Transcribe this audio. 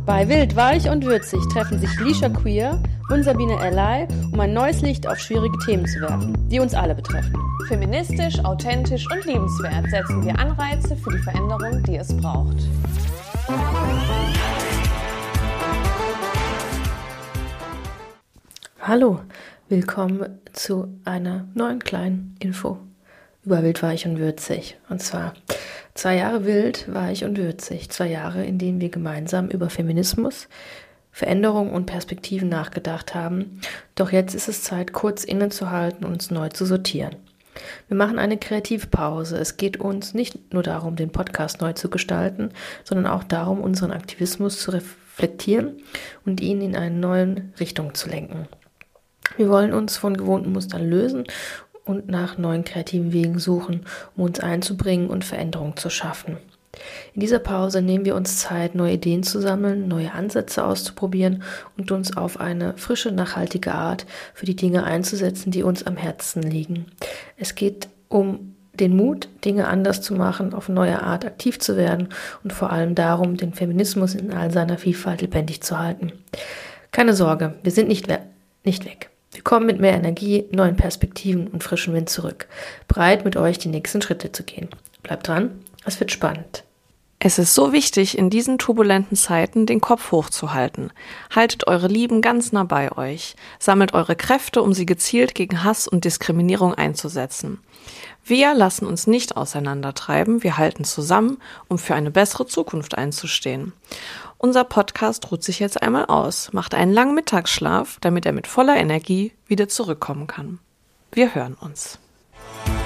Bei Wild, Weich und Würzig treffen sich Lisha Queer und Sabine Erlei, um ein neues Licht auf schwierige Themen zu werfen, die uns alle betreffen. Feministisch, authentisch und liebenswert setzen wir Anreize für die Veränderung, die es braucht. Hallo, willkommen zu einer neuen kleinen Info über Wild, Weich und Würzig. Und zwar 2 Jahre Wild, Weich und Würzig. 2 Jahre, in denen wir gemeinsam über Feminismus, Veränderung und Perspektiven nachgedacht haben. Doch jetzt ist es Zeit, kurz innezuhalten und uns neu zu sortieren. Wir machen eine Kreativpause. Es geht uns nicht nur darum, den Podcast neu zu gestalten, sondern auch darum, unseren Aktivismus zu reflektieren und ihn in eine neue Richtung zu lenken. Wir wollen uns von gewohnten Mustern lösen und nach neuen kreativen Wegen suchen, um uns einzubringen und Veränderungen zu schaffen. In dieser Pause nehmen wir uns Zeit, neue Ideen zu sammeln, neue Ansätze auszuprobieren und uns auf eine frische, nachhaltige Art für die Dinge einzusetzen, die uns am Herzen liegen. Es geht um den Mut, Dinge anders zu machen, auf neue Art aktiv zu werden und vor allem darum, den Feminismus in all seiner Vielfalt lebendig zu halten. Keine Sorge, wir sind nicht weg. Wir kommen mit mehr Energie, neuen Perspektiven und frischem Wind zurück, bereit mit euch die nächsten Schritte zu gehen. Bleibt dran, es wird spannend. Es ist so wichtig, in diesen turbulenten Zeiten den Kopf hochzuhalten. Haltet eure Lieben ganz nah bei euch. Sammelt eure Kräfte, um sie gezielt gegen Hass und Diskriminierung einzusetzen. Wir lassen uns nicht auseinandertreiben, wir halten zusammen, um für eine bessere Zukunft einzustehen. Unser Podcast ruht sich jetzt einmal aus, macht einen langen Mittagsschlaf, damit er mit voller Energie wieder zurückkommen kann. Wir hören uns.